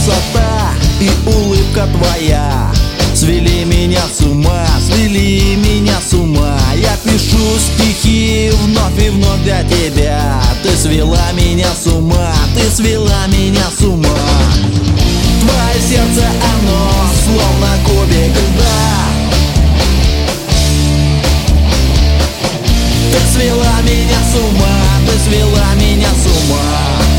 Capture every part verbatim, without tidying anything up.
красота и улыбка твоя свели меня с ума, свели меня с ума. Я пишу стихи вновь и вновь для тебя. Ты свела меня с ума, ты свела меня с ума. Твое сердце, оно словно кубик льда. Ты свела меня с ума, ты свела меня с ума.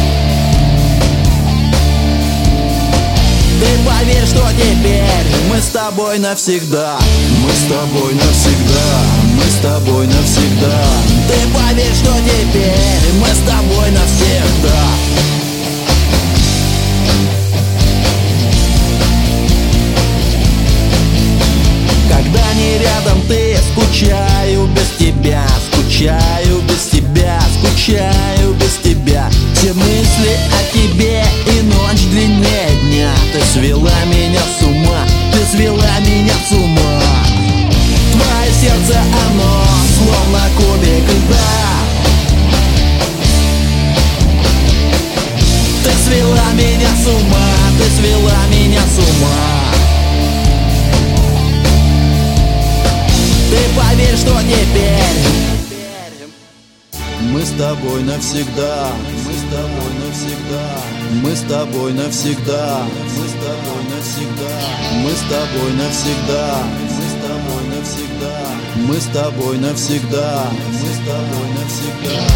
Ты поверь, что теперь мы с тобой навсегда. Мы с тобой навсегда, мы с тобой навсегда. Ты поверь, что теперь мы с тобой навсегда. Когда не рядом ты, скучаю без тебя, скучаю без тебя, скучаю без тебя. Все мысли о тебе и ночь длиннее дня. Ты свела меня с ума, ты свела меня с ума. Твое сердце, оно словно кубик льда. Ты свела меня с ума, ты свела меня с ума. Ты поверь, что теперь мы с тобой навсегда, мы с тобой навсегда, мы с тобой навсегда, мы с тобой навсегда, мы с тобой навсегда, мы с тобой навсегда, мы с тобой навсегда, мы с тобой навсегда.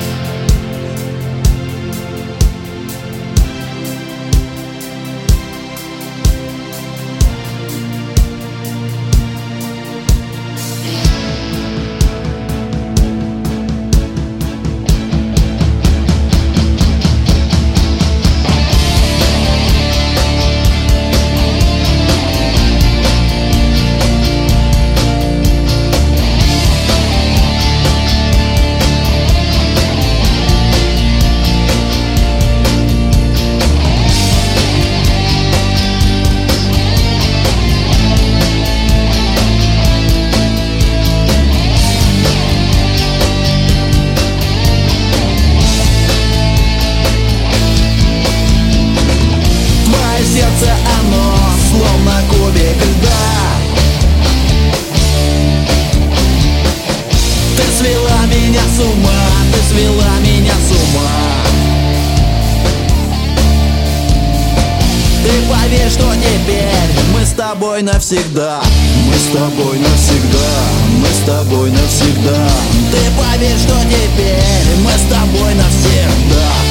Сердце, оно словно кубик льда. Ты свела меня с ума, ты свела меня с ума. Ты поверь, что теперь мы с тобой навсегда. Мы с тобой навсегда, мы с тобой навсегда. Ты поверь, что теперь мы с тобой навсегда.